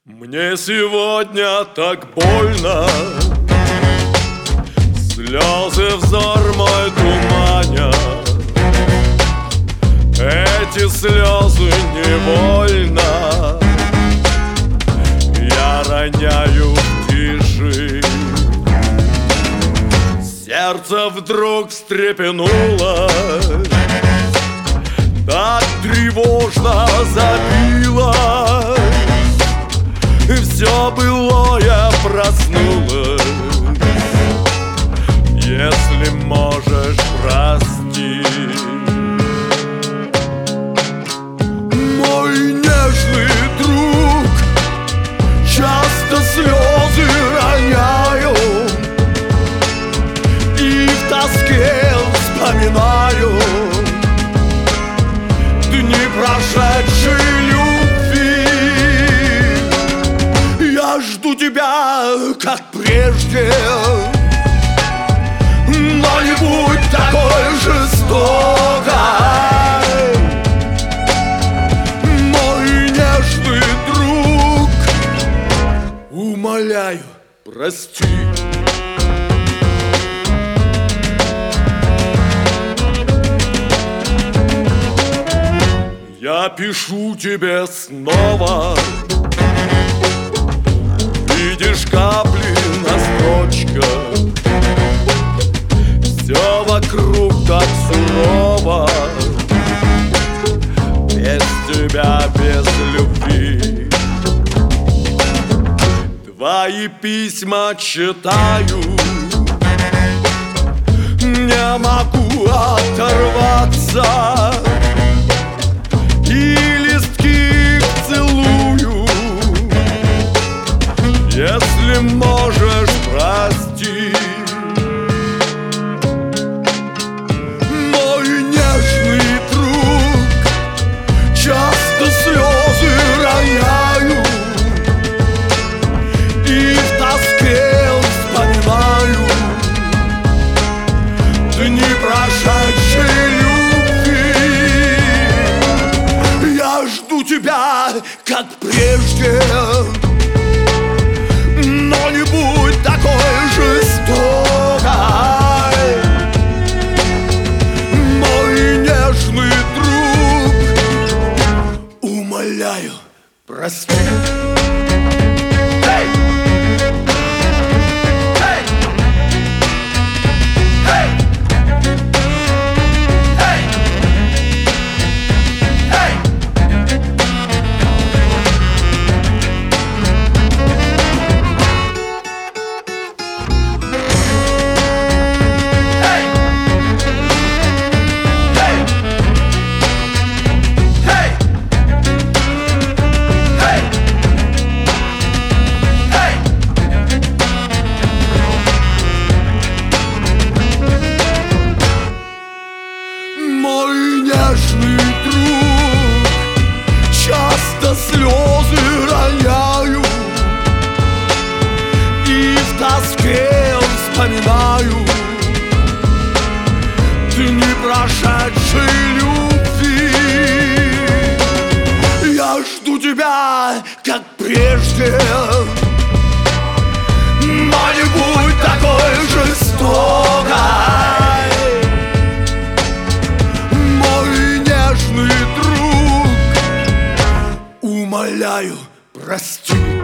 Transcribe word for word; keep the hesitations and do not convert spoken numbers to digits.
Мне сегодня так больно, слезы взор мой туманят. Эти слезы невольно я роняю в тиши. Сердце вдруг встрепенулось, так тревожно забилось. Все былое проснулось. Если можешь, прости. Мой нежный друг, часто слезы роняю и в тоске вспоминаю дни прошедшей любви. Я жду тебя, как прежде, но не будь такой жестокой. Мой нежный друг, умоляю, прости. Я пишу тебе снова. Видишь капли на строчках, все вокруг так сурово. Без тебя, без любви. Твои письма читаю, не могу оторваться. И листки целую. Если можешь, прости. Мой нежный друг, часто слезы роняю и в тоске вспоминаю дни прошедшей любви. Я жду тебя, как прежде, но не будь такой жестокой. Мой нежный друг, умоляю, прости. Hey! Hey! Hey! Hey! Hey! Мой нежный друг, часто слезы роняю и в тоске вспоминаю дни прошедшей любви. Я жду тебя, как прежде, но не будь такой жестокой. Умоляю, прости.